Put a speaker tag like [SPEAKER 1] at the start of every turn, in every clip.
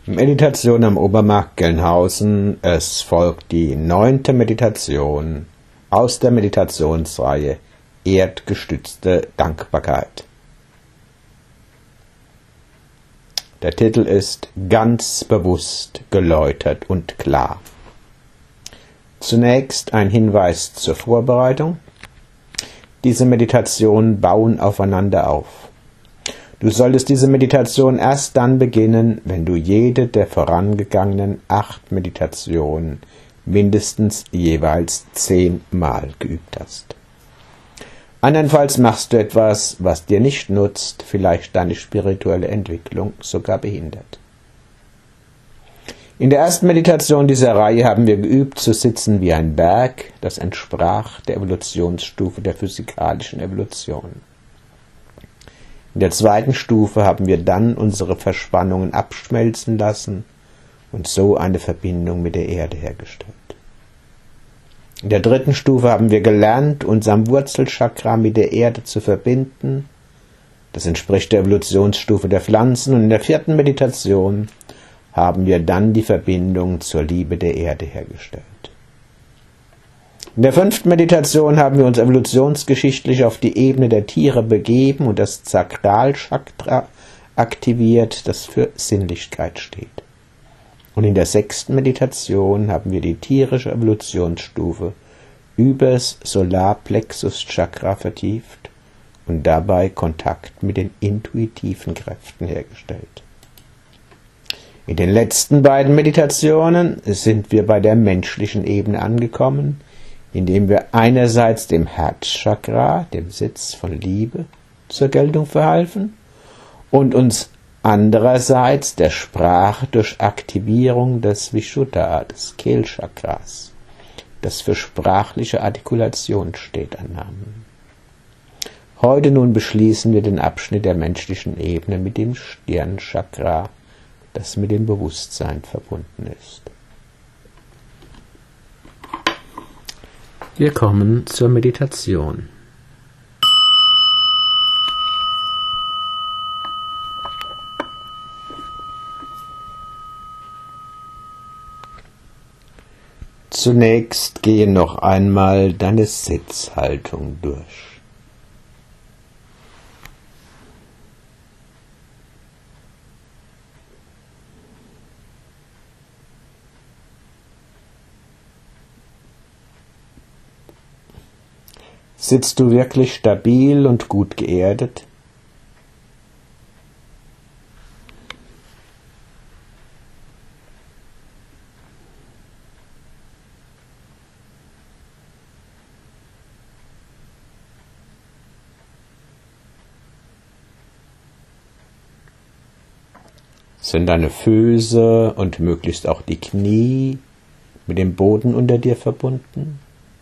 [SPEAKER 1] Meditation am Obermarkt Gelnhausen. Es folgt die 9. Meditation aus der Meditationsreihe Erdgestützte Dankbarkeit. Der Titel ist Ganz bewusst, geläutert und klar. Zunächst ein Hinweis zur Vorbereitung. Diese Meditationen bauen aufeinander auf. Du solltest diese Meditation erst dann beginnen, wenn du jede der vorangegangenen 8 Meditationen mindestens jeweils 10 Mal geübt hast. Andernfalls machst du etwas, was dir nicht nutzt, vielleicht deine spirituelle Entwicklung sogar behindert. In der ersten Meditation dieser Reihe haben wir geübt, zu sitzen wie ein Berg, das entsprach der Evolutionsstufe der physikalischen Evolution. In der zweiten Stufe haben wir dann unsere Verspannungen abschmelzen lassen und so eine Verbindung mit der Erde hergestellt. In der dritten Stufe haben wir gelernt, unser Wurzelchakra mit der Erde zu verbinden. Das entspricht der Evolutionsstufe der Pflanzen. Und in der 4. Meditation haben wir dann die Verbindung zur Liebe der Erde hergestellt. In der 5. Meditation haben wir uns evolutionsgeschichtlich auf die Ebene der Tiere begeben und das Sakralchakra aktiviert, das für Sinnlichkeit steht. Und in der 6. Meditation haben wir die tierische Evolutionsstufe übers Solarplexus-Chakra vertieft und dabei Kontakt mit den intuitiven Kräften hergestellt. In den letzten beiden Meditationen sind wir bei der menschlichen Ebene angekommen, indem wir einerseits dem Herzchakra, dem Sitz von Liebe, zur Geltung verhalfen und uns andererseits der Sprache durch Aktivierung des Vishuddha, des Kehlchakras, das für sprachliche Artikulation steht, annahmen. Heute nun beschließen wir den Abschnitt der menschlichen Ebene mit dem Stirnchakra, das mit dem Bewusstsein verbunden ist. Wir kommen zur Meditation. Zunächst gehe noch einmal deine Sitzhaltung durch. Sitzt du wirklich stabil und gut geerdet? Sind deine Füße und möglichst auch die Knie mit dem Boden unter dir verbunden?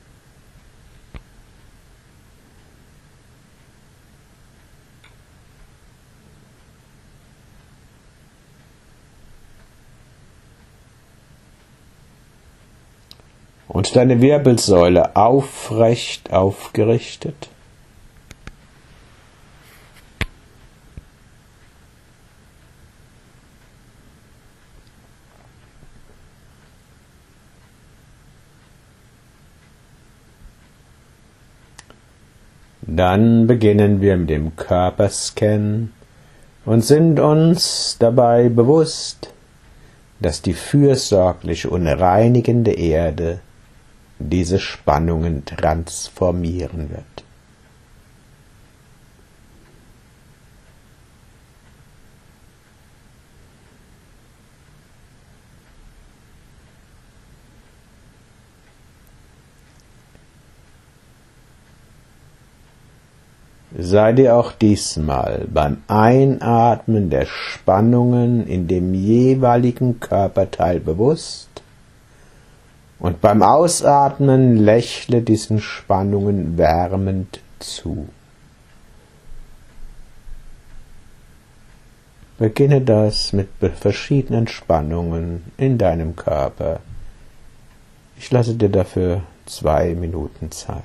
[SPEAKER 1] Und deine Wirbelsäule aufrecht aufgerichtet? Dann beginnen wir mit dem Körperscan und sind uns dabei bewusst, dass die fürsorgliche und reinigende Erde diese Spannungen transformieren wird. Sei dir auch diesmal beim Einatmen der Spannungen in dem jeweiligen Körperteil bewusst und beim Ausatmen lächle diesen Spannungen wärmend zu. Beginne das mit verschiedenen Spannungen in deinem Körper. Ich lasse dir dafür 2 Minuten Zeit.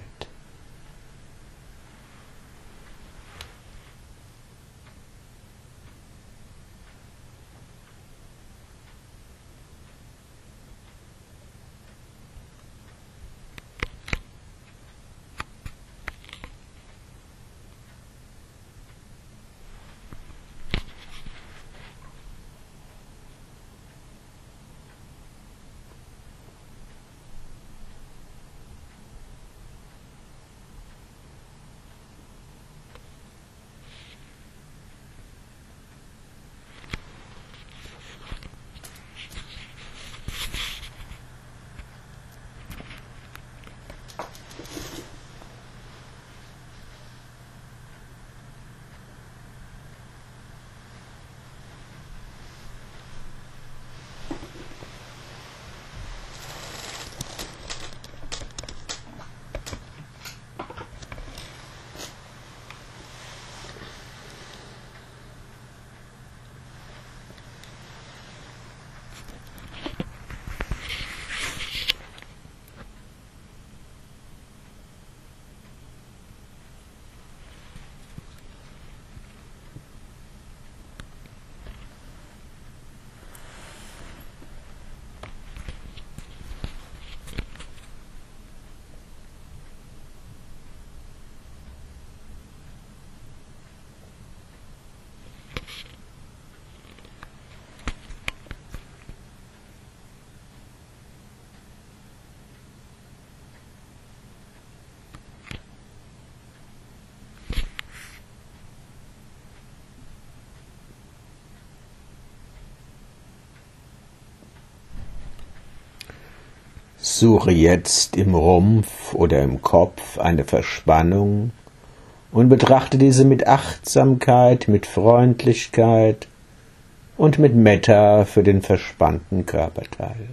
[SPEAKER 1] Suche jetzt im Rumpf oder im Kopf eine Verspannung und betrachte diese mit Achtsamkeit, mit Freundlichkeit und mit Metta für den verspannten Körperteil.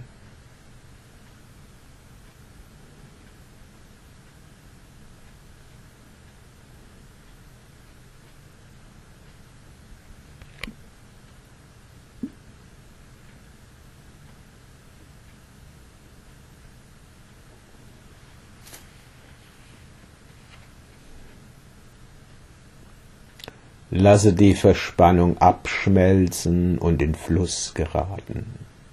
[SPEAKER 1] Lasse die Verspannung abschmelzen und in Fluss geraten.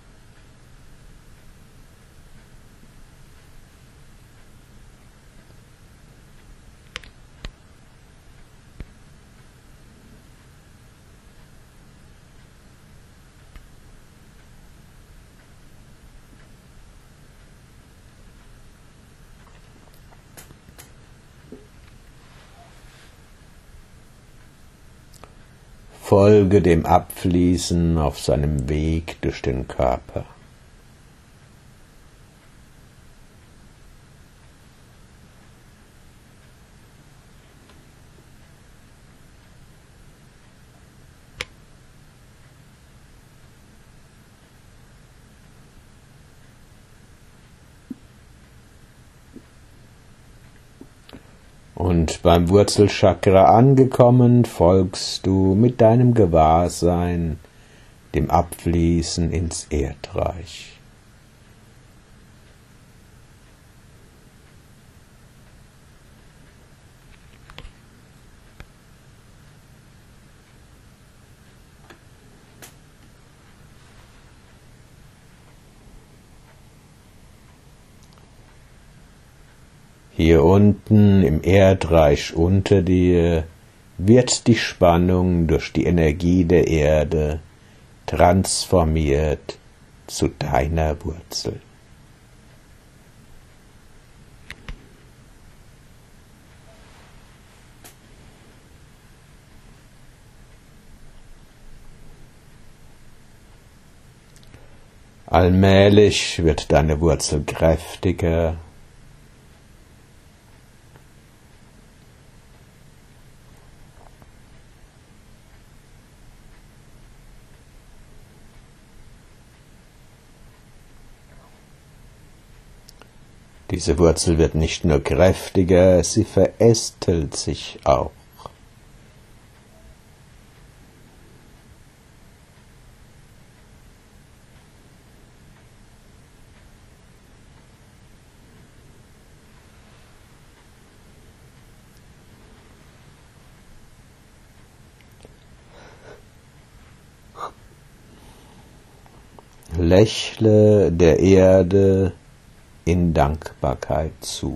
[SPEAKER 1] Folge dem Abfließen auf seinem Weg durch den Körper. Und beim Wurzelchakra angekommen, folgst du mit deinem Gewahrsein dem Abfließen ins Erdreich. Hier unten im Erdreich unter dir wird die Spannung durch die Energie der Erde transformiert zu deiner Wurzel. Allmählich wird deine Wurzel kräftiger. Diese Wurzel wird nicht nur kräftiger, sie verästelt sich auch. Lächle der Erde in Dankbarkeit zu.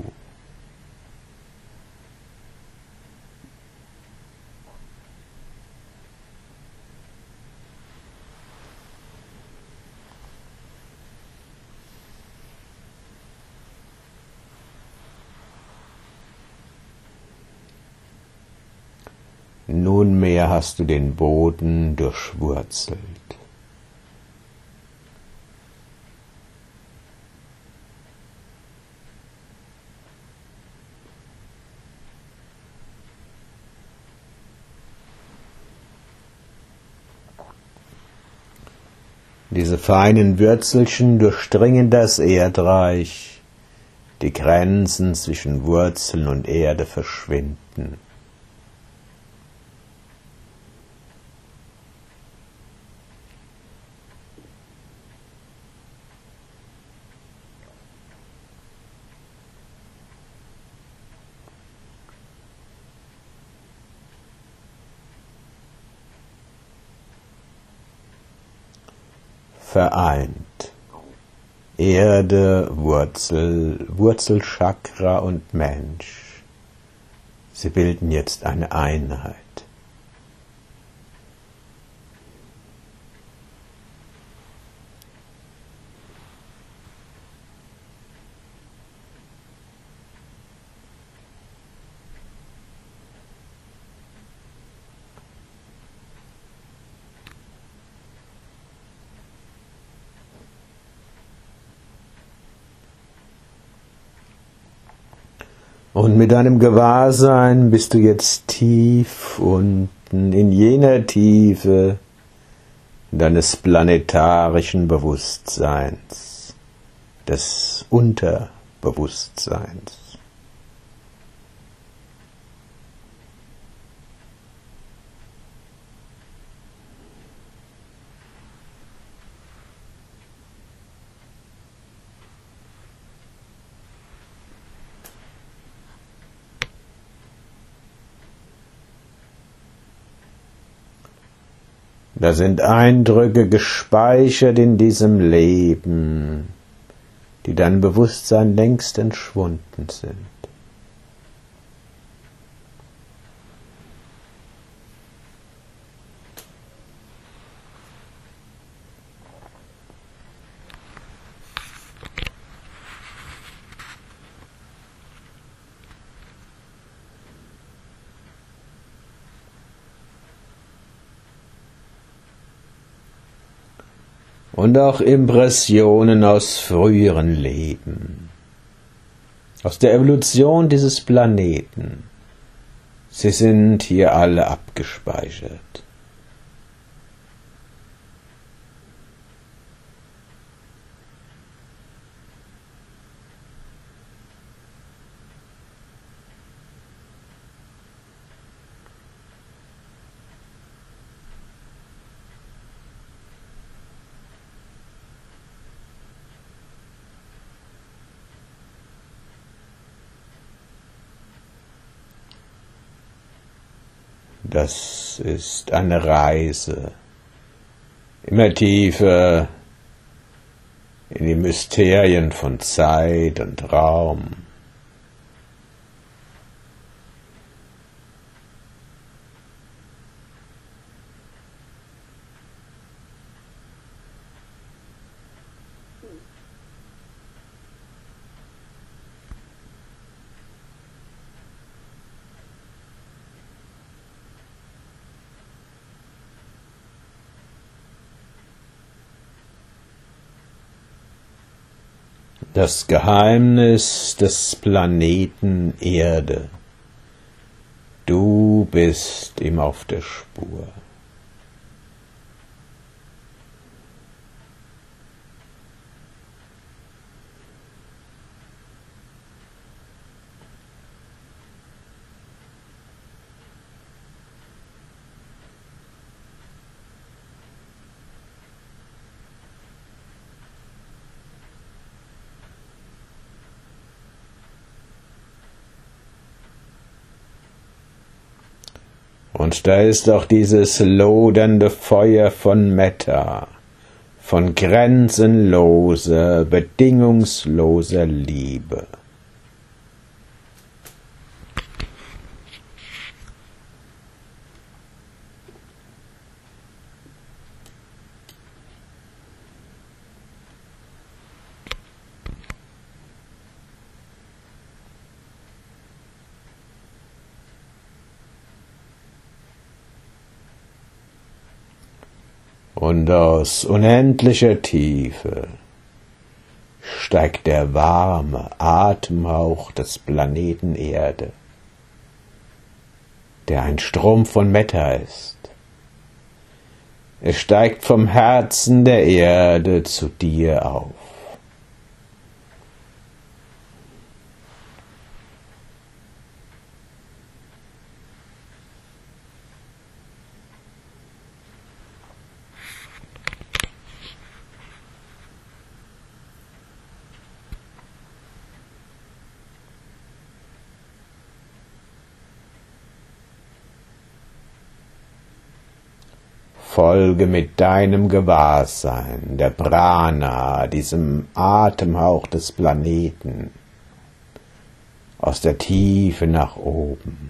[SPEAKER 1] Nunmehr hast du den Boden durchwurzelt. Diese feinen Würzelchen durchdringen das Erdreich, die Grenzen zwischen Wurzeln und Erde verschwinden. Vereint. Erde, Wurzel, Wurzelchakra und Mensch. Sie bilden jetzt eine Einheit. Und mit deinem Gewahrsein bist du jetzt tief unten in jener Tiefe deines planetarischen Bewusstseins, des Unterbewusstseins. Da sind Eindrücke gespeichert in diesem Leben, die deinem Bewusstsein längst entschwunden sind. Und auch Impressionen aus früheren Leben, aus der Evolution dieses Planeten. Sie sind hier alle abgespeichert. Das ist eine Reise, immer tiefer in die Mysterien von Zeit und Raum. Das Geheimnis des Planeten Erde. Du bist ihm auf der Spur. Und da ist auch dieses lodernde Feuer von Metta, von grenzenloser, bedingungsloser Liebe. Und aus unendlicher Tiefe steigt der warme Atemhauch des Planeten Erde, der ein Strom von Metta ist. Er steigt vom Herzen der Erde zu dir auf. Folge mit deinem Gewahrsein, der Prana, diesem Atemhauch des Planeten, aus der Tiefe nach oben.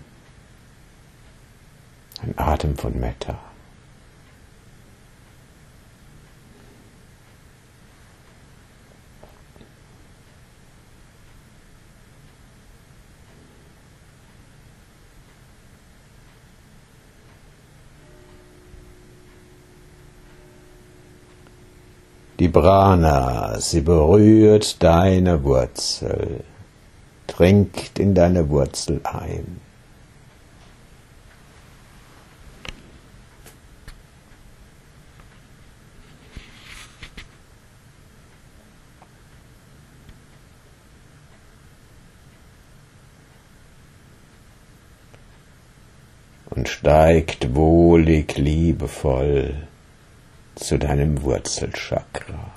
[SPEAKER 1] Ein Atem von Metta. Die Prana, sie berührt deine Wurzel, dringt in deine Wurzel ein. Und steigt wohlig, liebevoll zu deinem Wurzelchakra.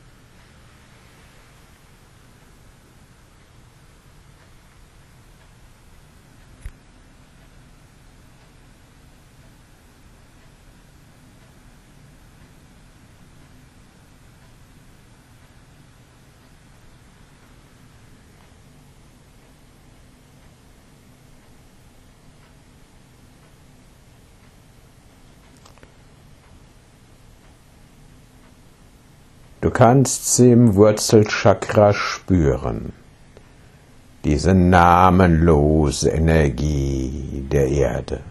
[SPEAKER 1] Du kannst sie im Wurzelchakra spüren, diese namenlose Energie der Erde.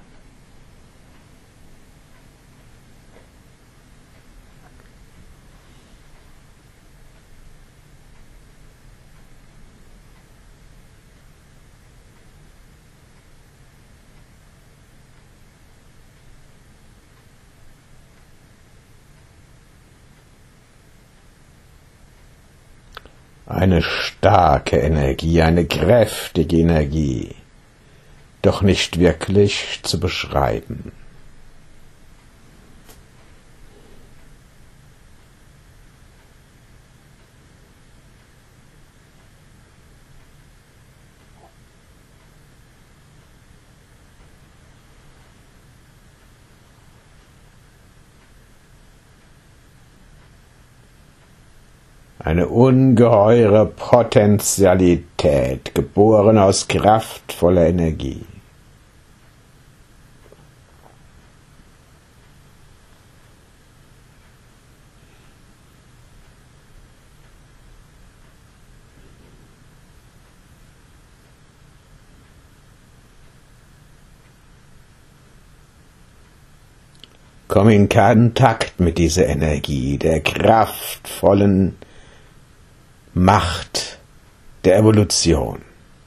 [SPEAKER 1] Eine starke Energie, eine kräftige Energie, doch nicht wirklich zu beschreiben. Eine ungeheure Potentialität, geboren aus kraftvoller Energie. Komm in Kontakt mit dieser Energie, der kraftvollen Macht der Evolution.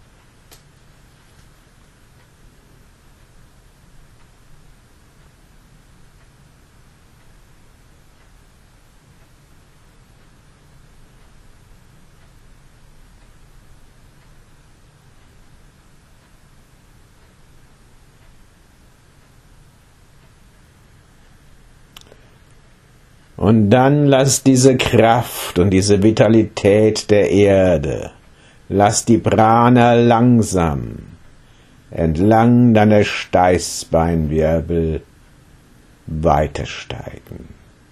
[SPEAKER 1] Und dann lass diese Kraft und diese Vitalität der Erde, lass die Prana langsam entlang deiner Steißbeinwirbel weitersteigen.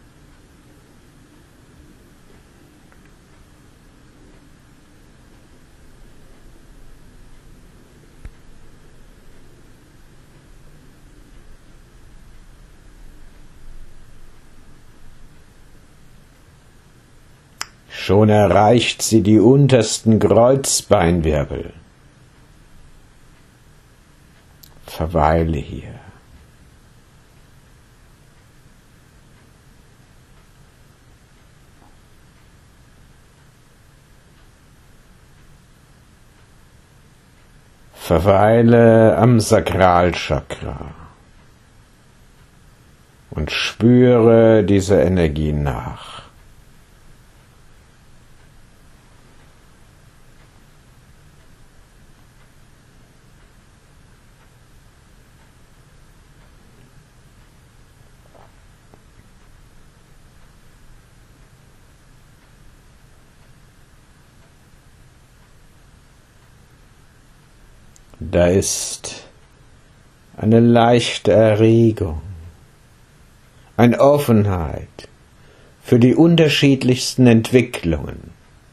[SPEAKER 1] Schon erreicht sie die untersten Kreuzbeinwirbel. Verweile hier. Verweile am Sakralchakra und spüre dieser Energie nach. Da ist eine leichte Erregung, eine Offenheit für die unterschiedlichsten Entwicklungen.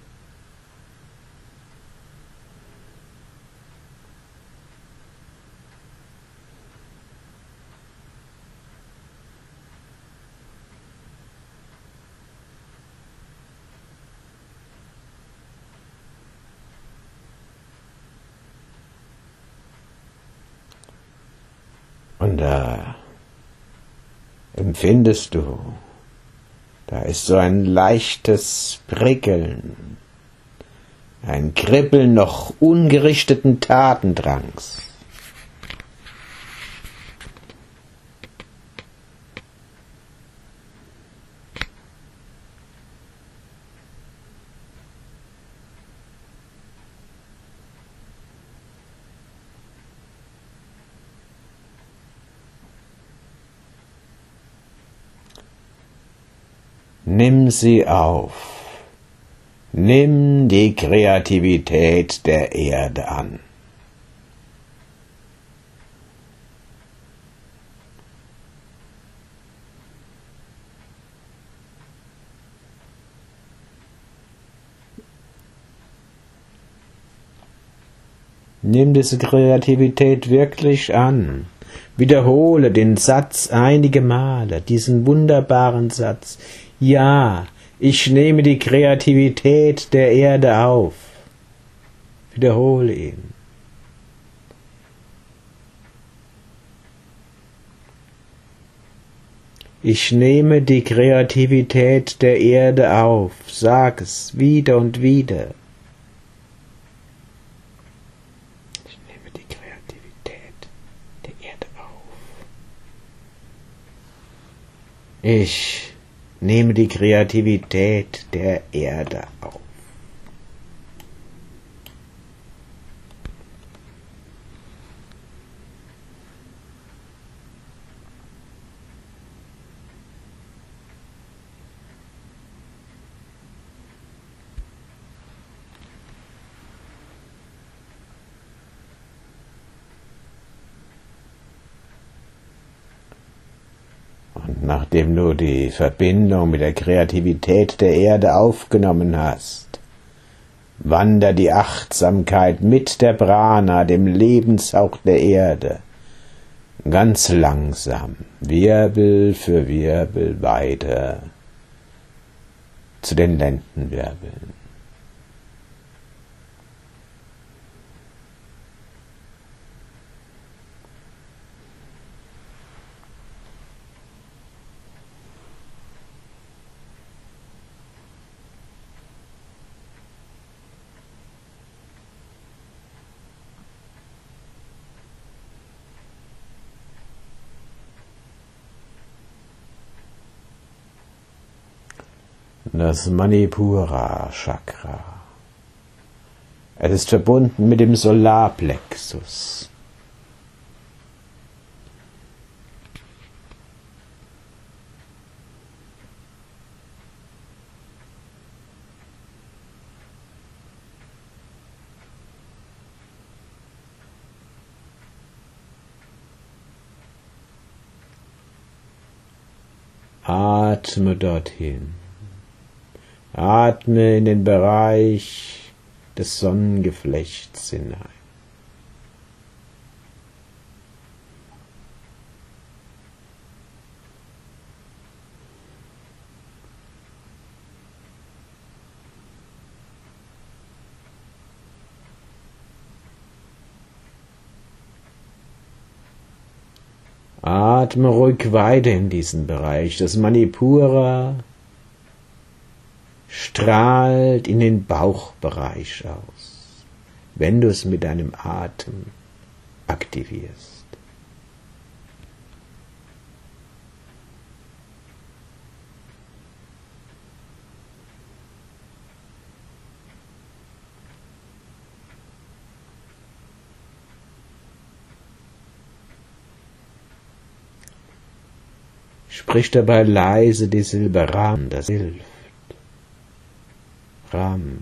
[SPEAKER 1] Und da empfindest du, da ist so ein leichtes Prickeln, ein Kribbeln noch ungerichteten Tatendrangs. Nimm sie auf. Nimm die Kreativität der Erde an. Nimm diese Kreativität wirklich an. Wiederhole den Satz einige Male, diesen wunderbaren Satz. Ja, ich nehme die Kreativität der Erde auf. Wiederhole ihn. Ich nehme die Kreativität der Erde auf. Sag es wieder und wieder. Ich nehme die Kreativität der Erde auf. Ich nehme die Kreativität der Erde auf. Nachdem du die Verbindung mit der Kreativität der Erde aufgenommen hast, wander die Achtsamkeit mit der Prana, dem Lebenshauch der Erde, ganz langsam, Wirbel für Wirbel weiter zu den Lendenwirbeln. Das Manipura Chakra. Es ist verbunden mit dem Solarplexus. Atme dorthin. Atme in den Bereich des Sonnengeflechts hinein. Atme ruhig weiter in diesen Bereich. Das Manipura strahlt in den Bauchbereich aus, wenn du es mit deinem Atem aktivierst. Sprich dabei leise die Silbe Ram, das hilft. Ram.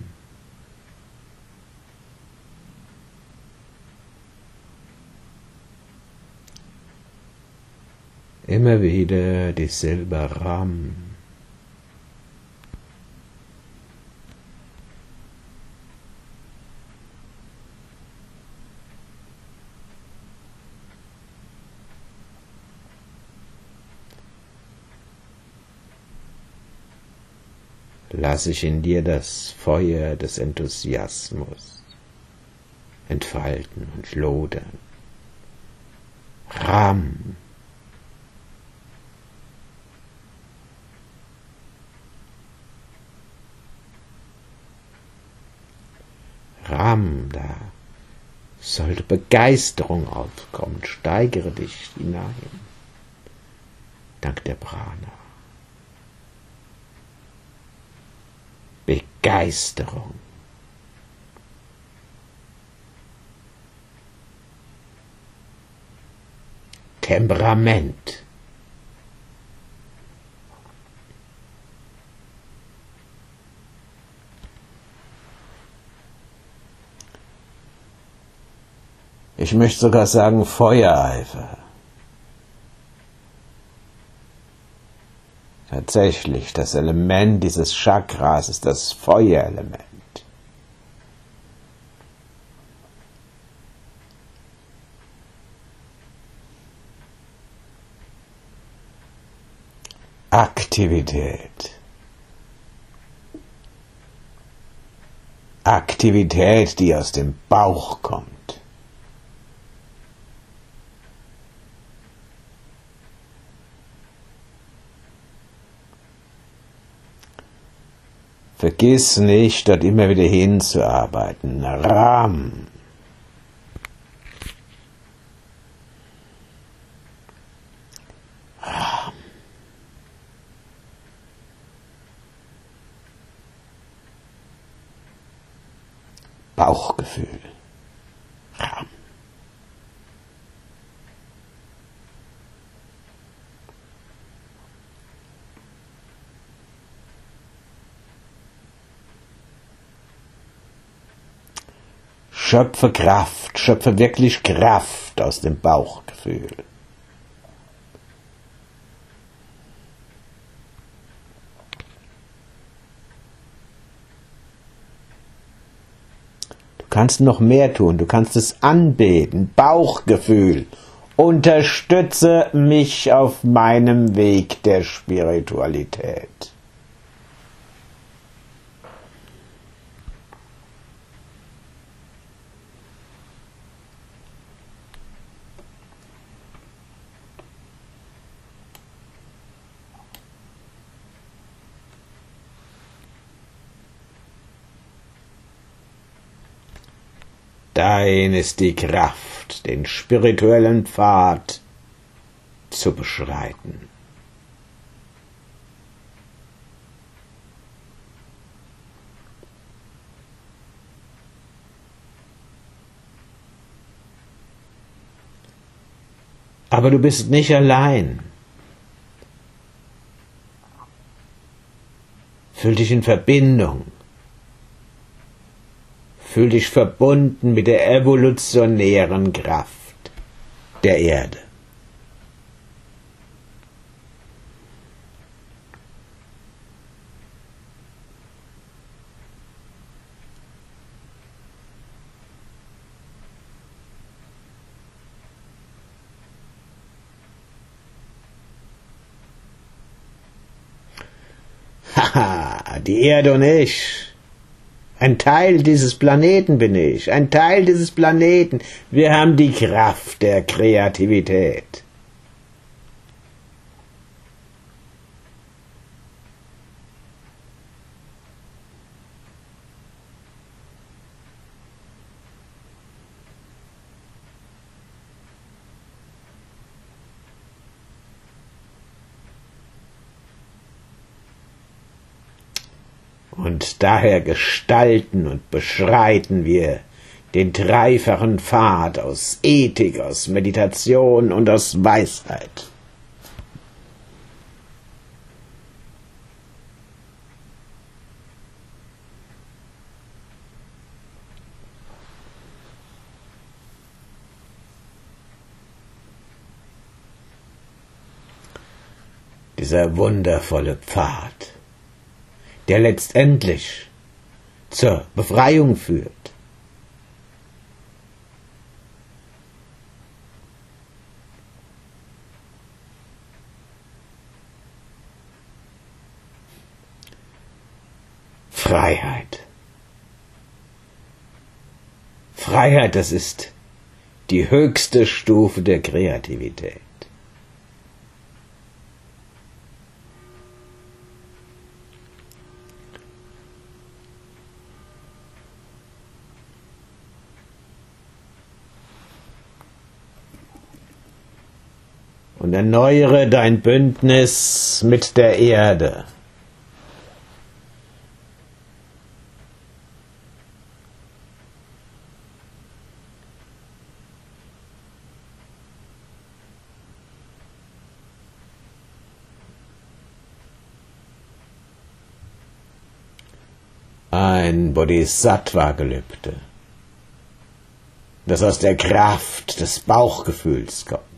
[SPEAKER 1] Immer wieder die Silbe Ram. Lass sich in dir das Feuer des Enthusiasmus entfalten und lodern. Ram. Ram, da sollte Begeisterung aufkommen. Steigere dich hinein. Dank der Prana. Begeisterung. Temperament. Ich möchte sogar sagen Feuereifer. Tatsächlich, das Element dieses Chakras ist das Feuerelement. Aktivität. Aktivität, die aus dem Bauch kommt. Vergiss nicht, dort immer wieder hinzuarbeiten. Ram. Ram. Bauchgefühl. Ram. Schöpfe Kraft, schöpfe wirklich Kraft aus dem Bauchgefühl. Du kannst noch mehr tun, du kannst es anbeten, Bauchgefühl. Unterstütze mich auf meinem Weg der Spiritualität. Dein ist die Kraft, den spirituellen Pfad zu beschreiten. Aber du bist nicht allein. Fühl dich in Verbindung. Fühl dich verbunden mit der evolutionären Kraft der Erde. Haha, die Erde und ich. Ein Teil dieses Planeten bin ich, ein Teil dieses Planeten. Wir haben die Kraft der Kreativität. Und daher gestalten und beschreiten wir den dreifachen Pfad aus Ethik, aus Meditation und aus Weisheit. Dieser wundervolle Pfad, der letztendlich zur Befreiung führt. Freiheit. Freiheit, das ist die höchste Stufe der Kreativität. und erneuere dein Bündnis mit der Erde. Ein Bodhisattva-Gelübde, das aus der Kraft des Bauchgefühls kommt.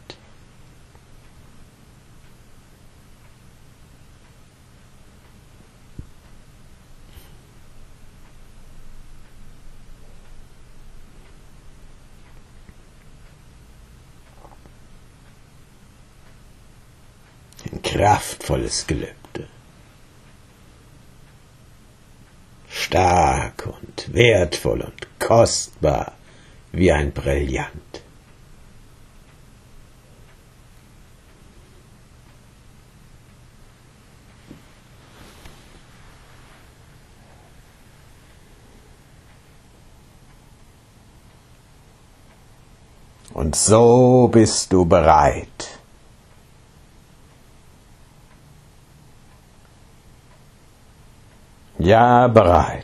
[SPEAKER 1] Ein kraftvolles Gelübde. Stark und wertvoll und kostbar wie ein Brillant. Und so bist du bereit. Ja, bereit.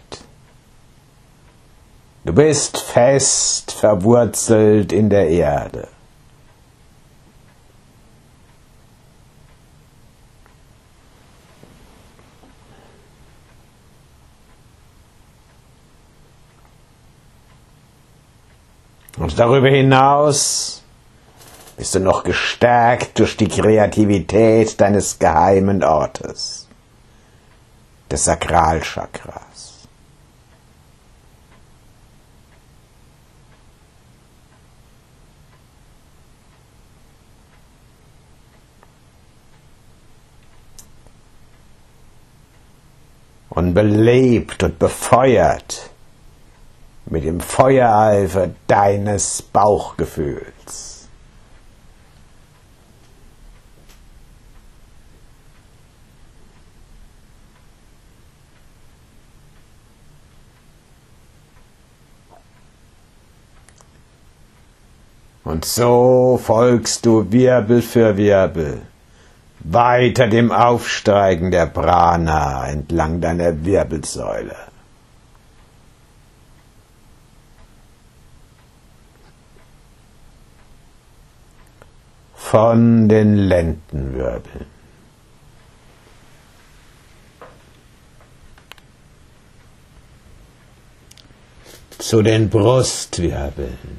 [SPEAKER 1] Du bist fest verwurzelt in der Erde. Und darüber hinaus bist du noch gestärkt durch die Kreativität deines geheimen Ortes, des Sakralchakras. Und belebt und befeuert mit dem Feuereifer deines Bauchgefühls. Und so folgst du Wirbel für Wirbel, weiter dem Aufsteigen der Prana entlang deiner Wirbelsäule. Von den Lendenwirbeln. Zu den Brustwirbeln.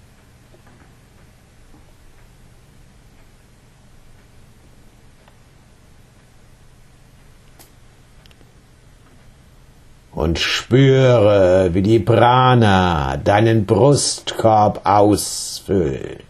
[SPEAKER 1] Und spüre, wie die Prana deinen Brustkorb ausfüllt.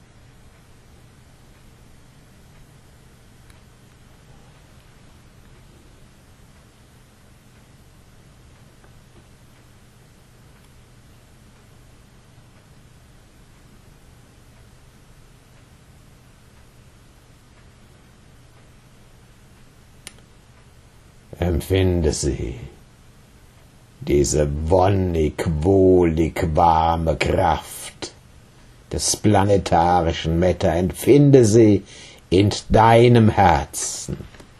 [SPEAKER 1] Empfinde sie. Diese wonnig, wohlig warme Kraft des planetarischen Metta, empfinde sie in deinem Herzen.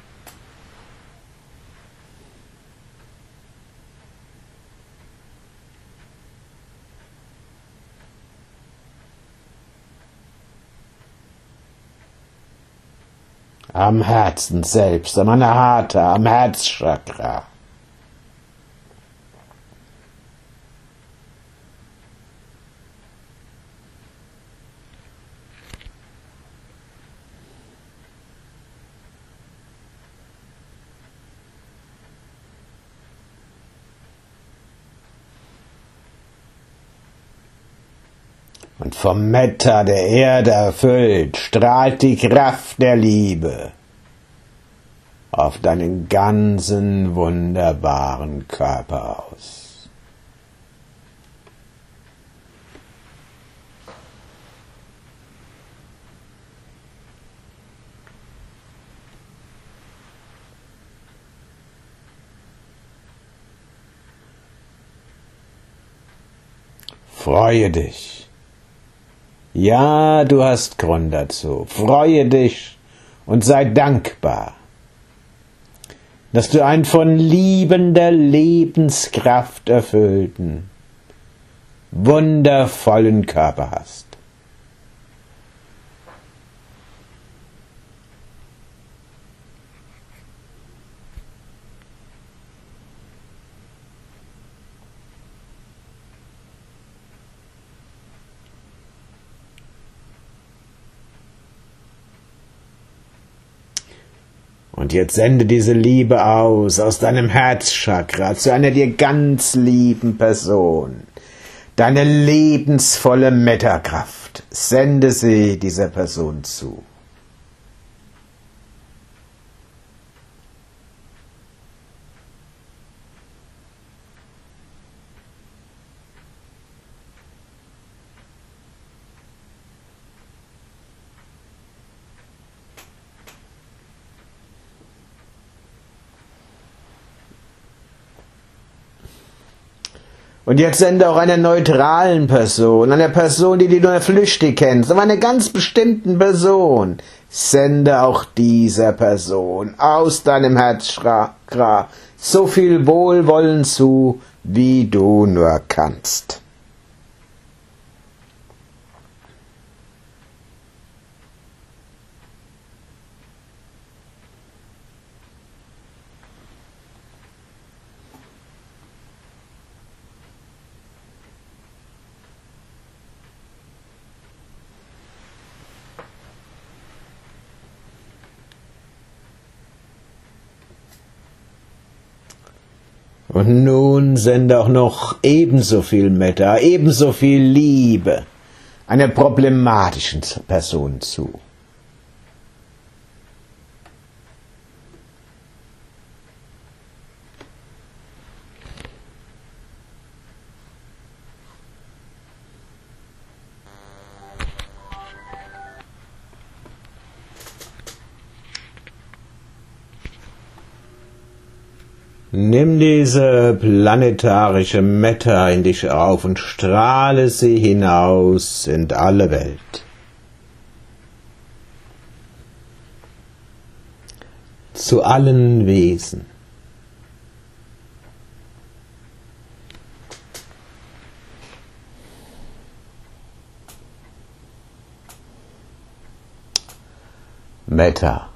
[SPEAKER 1] Am Herzen selbst, am Anahata, am Herzchakra. Und vom Metta der Erde erfüllt, strahlt die Kraft der Liebe auf deinen ganzen wunderbaren Körper aus. Freue dich Ja, du hast Grund dazu. Freue dich und sei dankbar, dass du einen von liebender Lebenskraft erfüllten, wundervollen Körper hast. Und jetzt sende diese Liebe aus deinem Herzchakra zu einer dir ganz lieben Person. Deine lebensvolle Metakraft, sende sie dieser Person zu. Und jetzt sende auch einer neutralen Person, einer Person, die du nur flüchtig kennst, aber einer ganz bestimmten Person. Sende auch dieser Person aus deinem Herzchakra so viel Wohlwollen zu, wie du nur kannst. Und nun sende auch noch ebenso viel Metta, ebenso viel Liebe einer problematischen Person zu. Nimm diese planetarische Metta in dich auf und strahle sie hinaus in alle Welt. Zu allen Wesen. Metta.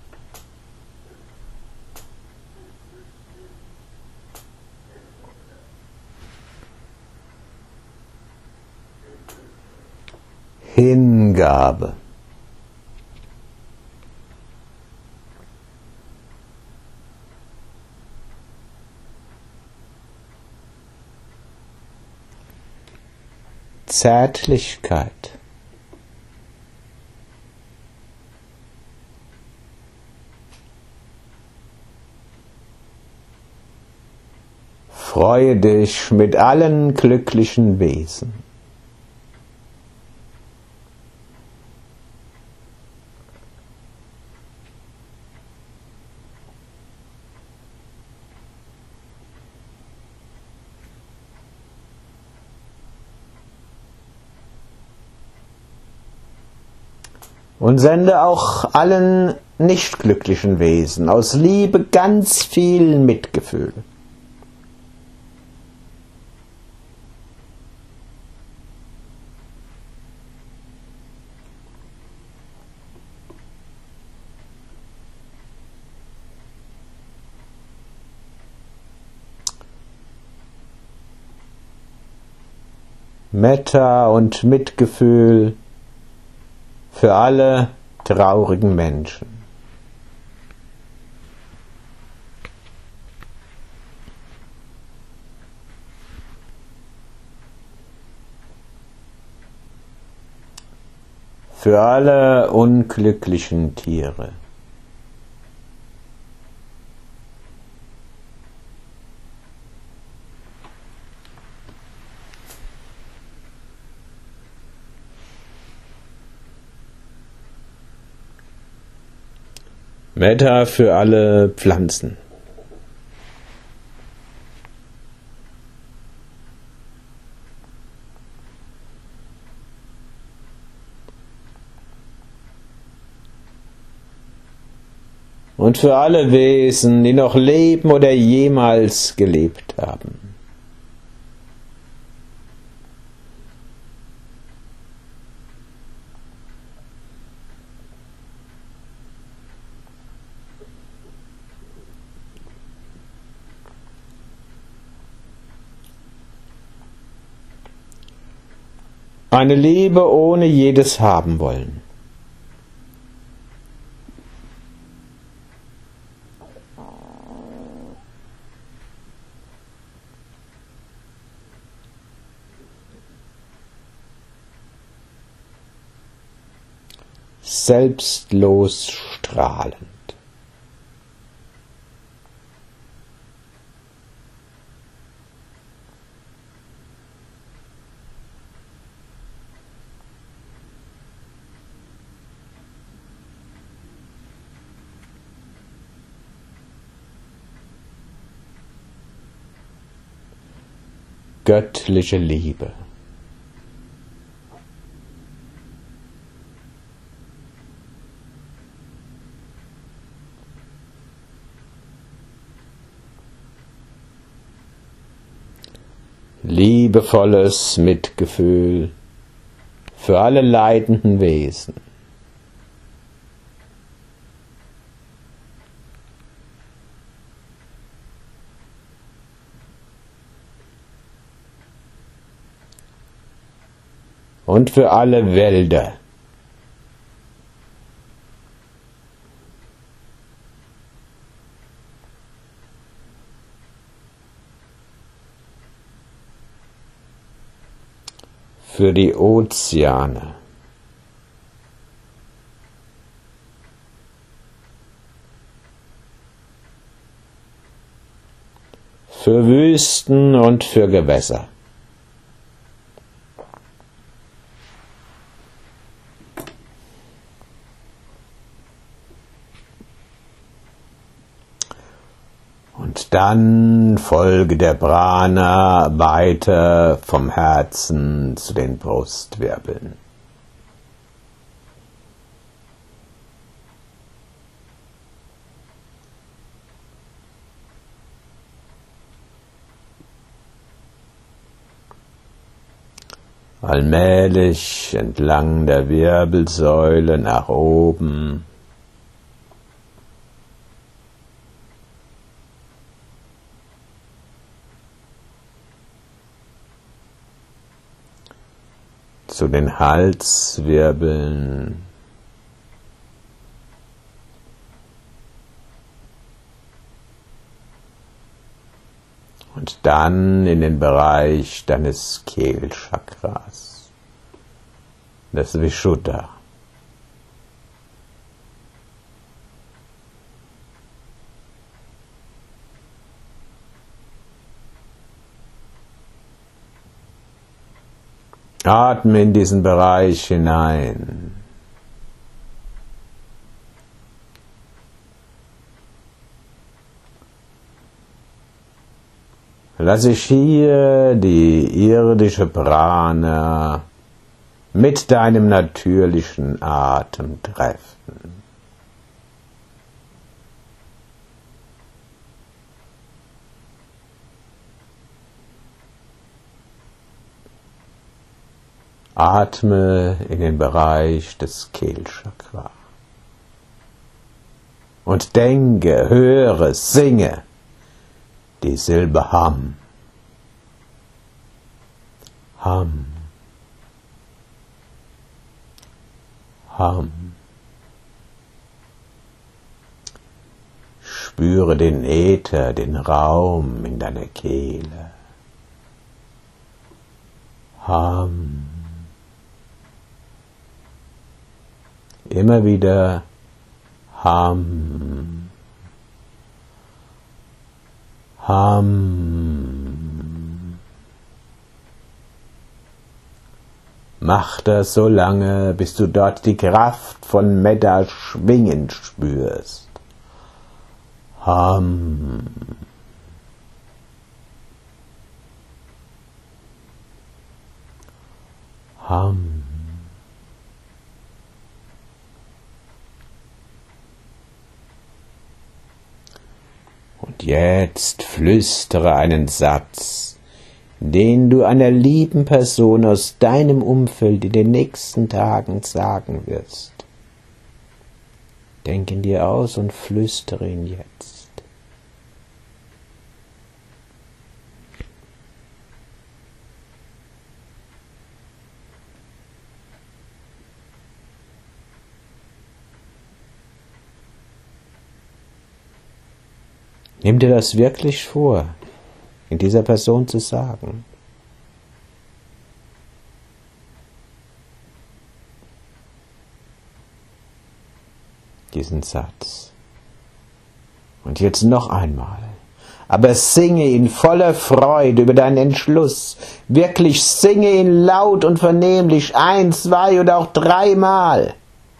[SPEAKER 1] Hingabe. Zärtlichkeit. Freue dich mit allen glücklichen Wesen. Und sende auch allen nicht glücklichen Wesen aus Liebe ganz viel Mitgefühl. Metta und Mitgefühl für alle traurigen Menschen. Für alle unglücklichen Tiere. Metta für alle Pflanzen. und für alle Wesen, die noch leben oder jemals gelebt haben. Eine Liebe ohne jedes Haben-Wollen. Selbstlos strahlend. Göttliche Liebe. Liebevolles Mitgefühl für alle leidenden Wesen. Und für alle Wälder. Für die Ozeane. Für Wüsten und für Gewässer. Und dann folge der Prana weiter vom Herzen zu den Brustwirbeln. Allmählich entlang der Wirbelsäule nach oben. Zu den Halswirbeln. Und dann in den Bereich deines Kehlchakras, des Vishuddha. Atme in diesen Bereich hinein. Lass dich hier die irdische Prana mit deinem natürlichen Atem treffen. Atme in den Bereich des Kehlchakra. Und denke, höre, singe die Silbe Ham. Ham. Ham. Spüre den Äther, den Raum in deiner Kehle. Ham. Immer wieder Ham. Ham. Mach das so lange, bis du dort die Kraft von Metta schwingen spürst. Ham. Ham. jetzt flüstere einen Satz, den du einer lieben Person aus deinem Umfeld in den nächsten Tagen sagen wirst. Denk ihn dir aus und flüstere ihn jetzt. Nimm dir das wirklich vor, in dieser Person zu sagen. Diesen Satz. Und jetzt noch einmal. Aber singe ihn voller Freude über deinen Entschluss. Wirklich singe ihn laut und vernehmlich 1, 2 oder auch 3 Mal.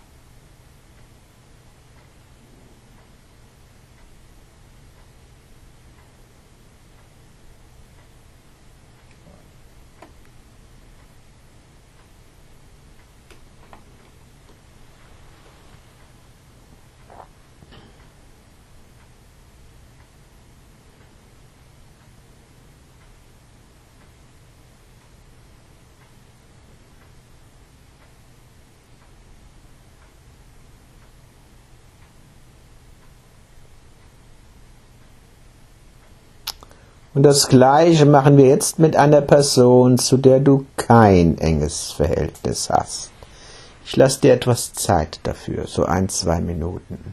[SPEAKER 1] Und das Gleiche machen wir jetzt mit einer Person, zu der du kein enges Verhältnis hast. Ich lasse dir etwas Zeit dafür, so 1, 2 Minuten.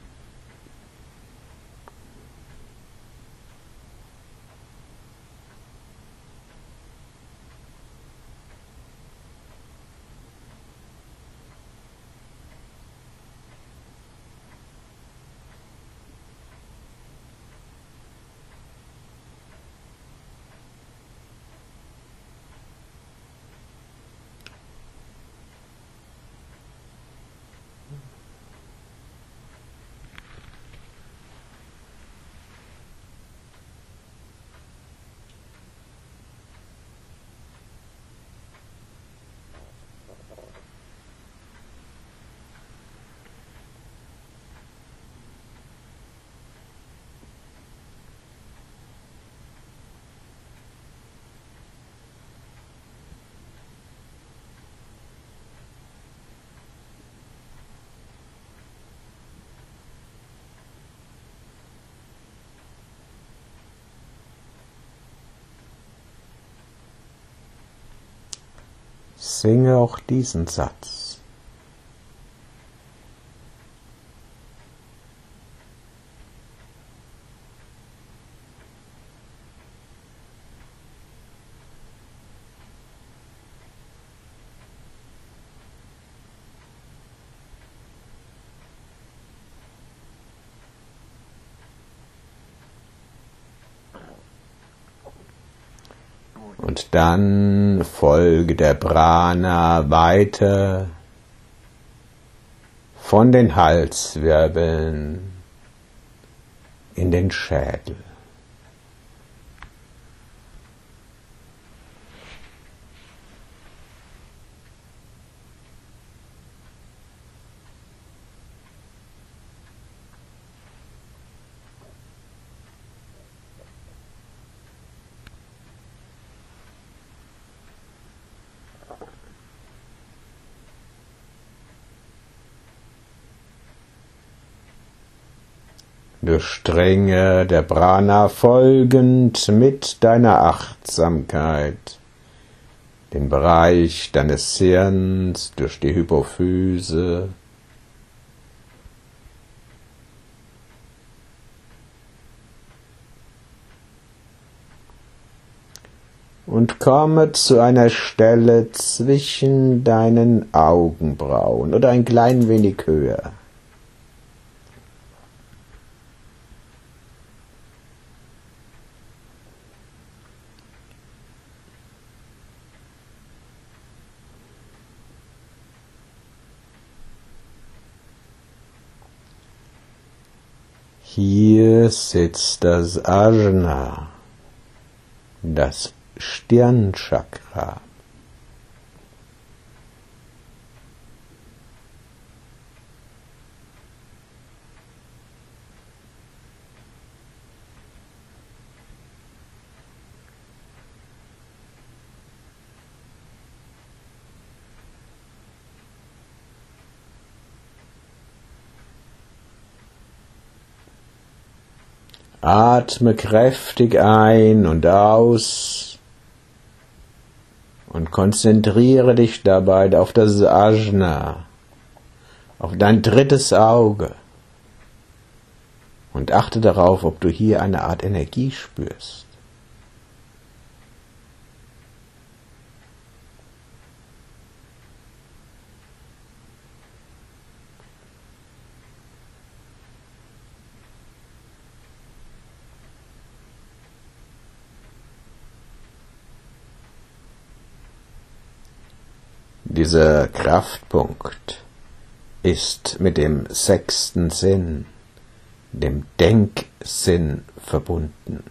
[SPEAKER 1] Singe auch diesen Satz. Und dann folge der Prana weiter von den Halswirbeln in den Schädel. Durchdringe der Prana folgend mit deiner Achtsamkeit den Bereich deines Hirns durch die Hypophyse und komme zu einer Stelle zwischen deinen Augenbrauen oder ein klein wenig höher. Hier sitzt das Ajna, das Stirnchakra. Atme kräftig ein und aus und konzentriere dich dabei auf das Ajna, auf dein drittes Auge und achte darauf, ob du hier eine Art Energie spürst. Dieser Kraftpunkt ist mit dem sechsten Sinn, dem Denksinn, verbunden.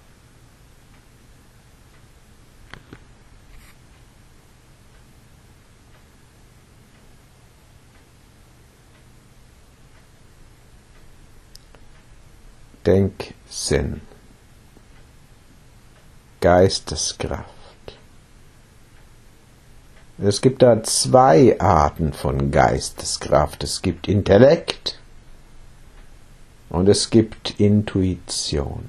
[SPEAKER 1] Denksinn, Geisteskraft. Es gibt da zwei Arten von Geisteskraft. Es gibt Intellekt und es gibt Intuition.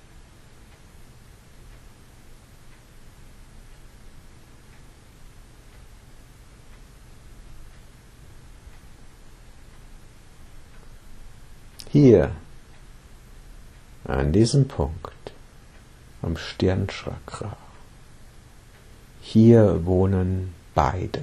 [SPEAKER 1] Hier, an diesem Punkt, am Stirnchakra, hier wohnen beide.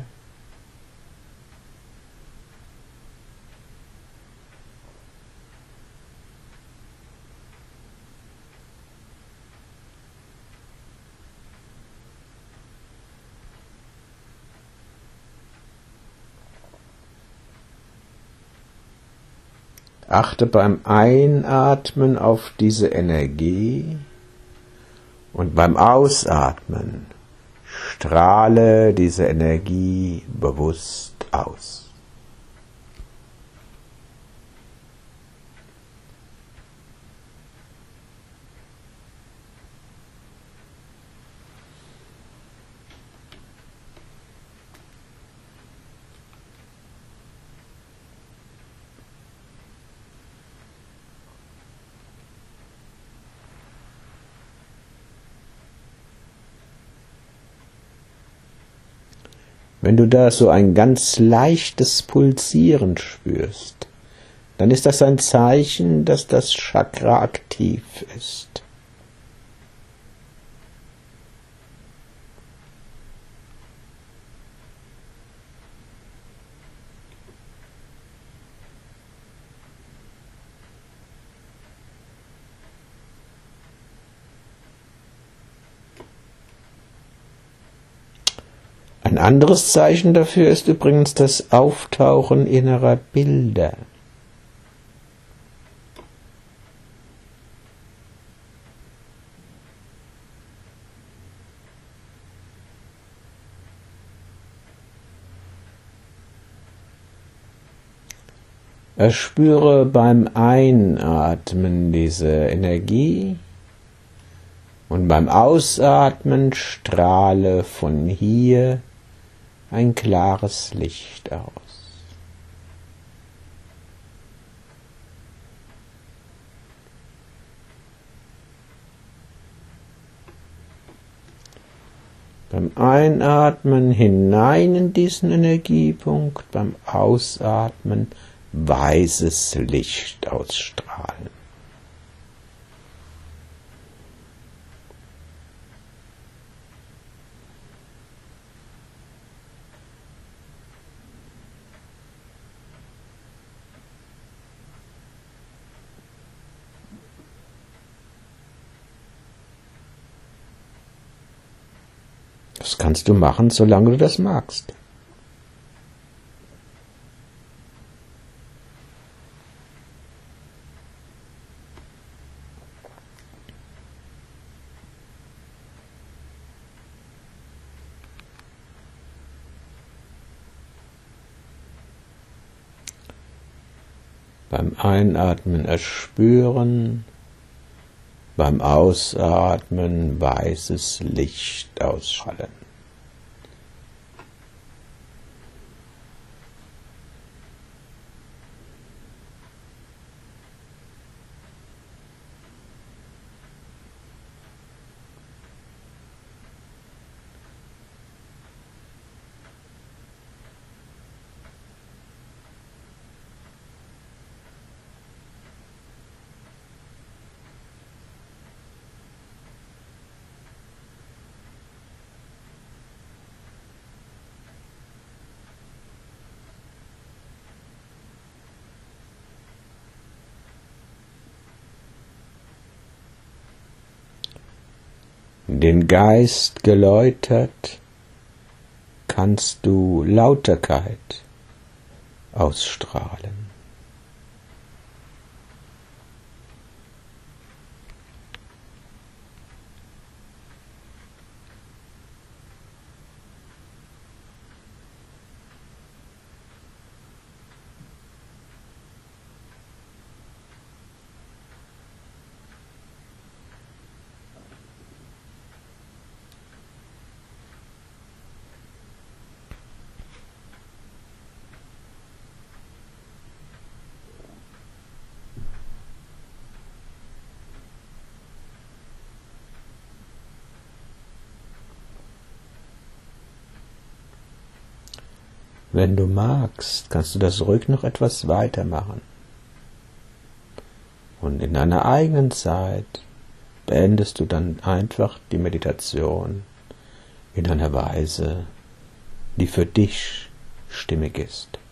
[SPEAKER 1] Achte beim Einatmen auf diese Energie und beim Ausatmen strahle diese Energie bewusst aus. Wenn du da so ein ganz leichtes Pulsieren spürst, dann ist das ein Zeichen, dass das Chakra aktiv ist. Ein anderes Zeichen dafür ist übrigens das Auftauchen innerer Bilder. Erspüre beim Einatmen diese Energie und beim Ausatmen strahle von hier ein klares Licht aus. Beim Einatmen hinein in diesen Energiepunkt, beim Ausatmen weißes Licht ausstrahlen. Das kannst du machen, solange du das magst. Beim Einatmen erspüren, beim Ausatmen weißes Licht ausstrahlen. den Geist geläutert, kannst du Lauterkeit ausstrahlen. Wenn du magst, kannst du das ruhig noch etwas weitermachen. Und in deiner eigenen Zeit beendest du dann einfach die Meditation in einer Weise, die für dich stimmig ist.